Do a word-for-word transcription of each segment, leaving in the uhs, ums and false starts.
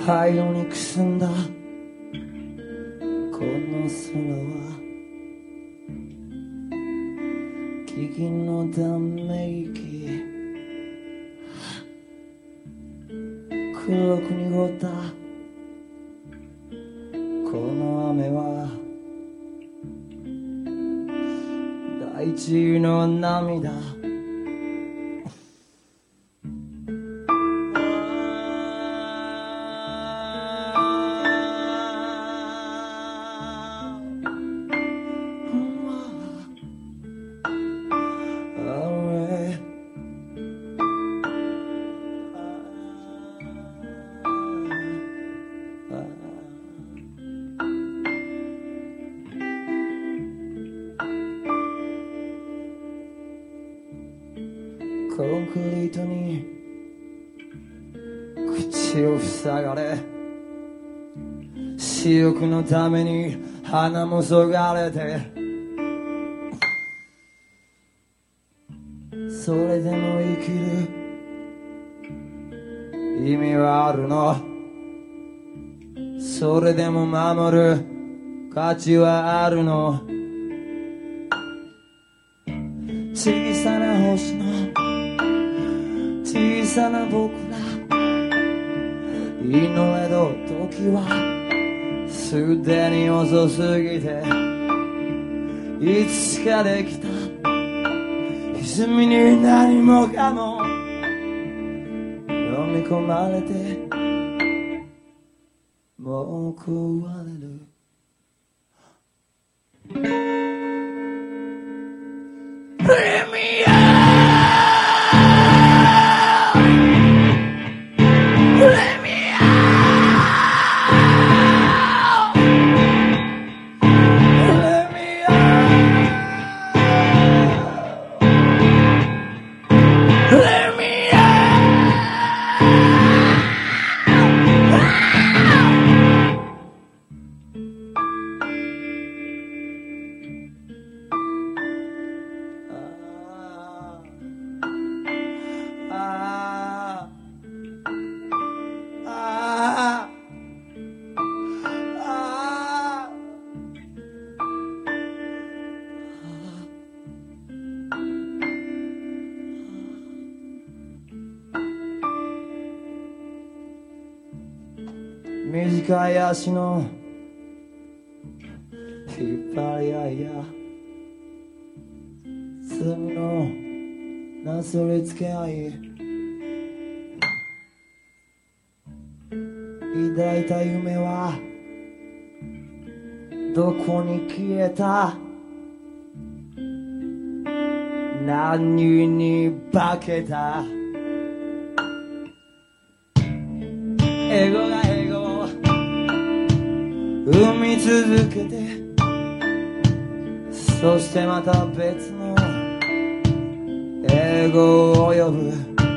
灰色にくすんだこの空は危機のため息黒く濁ったこの雨は大地の涙コンクリートに口を塞がれ私欲のために鼻もそがれてそれでも生きる意味はあるのそれでも守る価値はあるの小さな星の小さな僕ら祈れど時はすでに遅すぎていつしかできた歪みに何もかも飲み込まれてもう壊れるBring me up短い足の引っ張り合いや罪のなすりつけ合い抱いた夢はどこに消えた何に化けたエゴがエゴを生み続けてそしてまた別のエゴを呼ぶ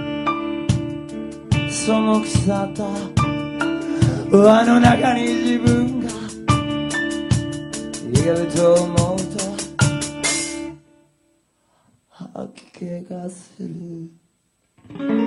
その腐った輪の中に自分がいると思うと吐き気がする